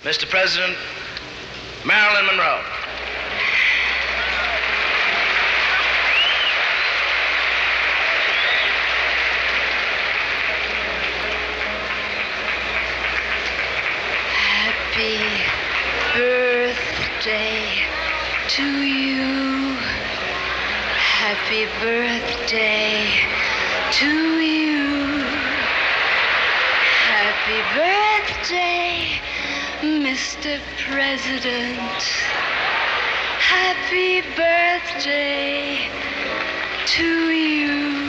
Mr. President, Marilyn Monroe. Happy birthday to you. Happy birthday to you. Happy birthday, Mr. President. Happy birthday to you.